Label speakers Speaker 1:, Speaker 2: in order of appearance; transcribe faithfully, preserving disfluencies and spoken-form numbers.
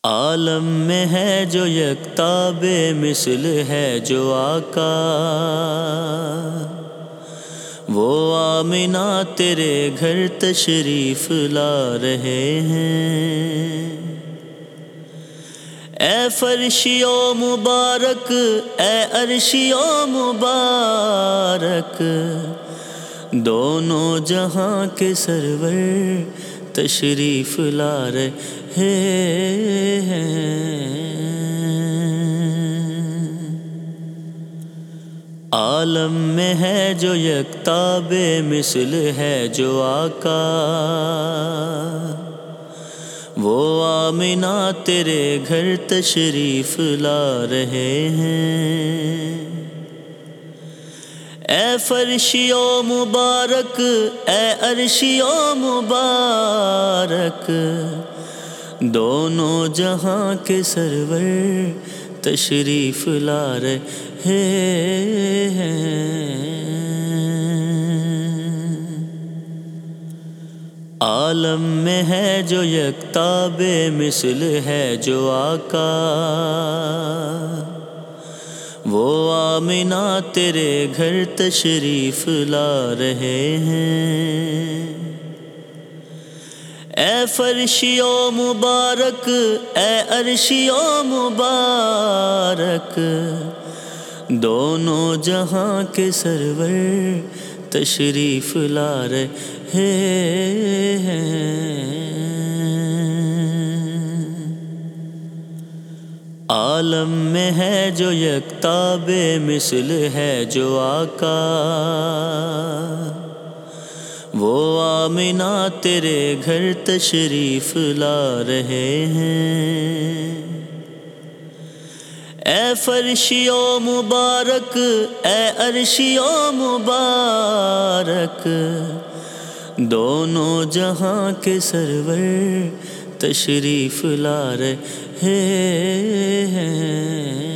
Speaker 1: عالم میں ہے جو یکتا بے مثل ہے جو آقا، وہ آمنہ تیرے گھر تشریف لا رہے ہیں۔ اے فرشیو مبارک، اے عرشیو مبارک، دونوں جہاں کے سرور تشریف لا رہے ہیں۔ عالم میں ہے جو یکتا بے مثل ہے جو آقا، وہ آمنہ تیرے گھر تشریف لا رہے ہیں۔ اے فرشیو مبارک، اے عرشیو مبارک، دونوں جہاں کے سرور تشریف لا رہے ہیں۔ عالم میں ہے جو یکتا بے مثل ہے جو آقا، وہ آمنہ تیرے گھر تشریف لا رہے ہیں۔ اے فرشیو مبارک، اے عرشیو مبارک، دونوں جہاں کے سرور تشریف لا رہے ہیں۔ عالم میں ہے جو یکتا بے مثل ہے جو آقا، وہ آمنہ تیرے گھر تشریف لا رہے ہیں۔ اے فرشیو مبارک، اے عرشیو مبارک، دونوں جہاں کے سرور تشریف لا رہے ہیں۔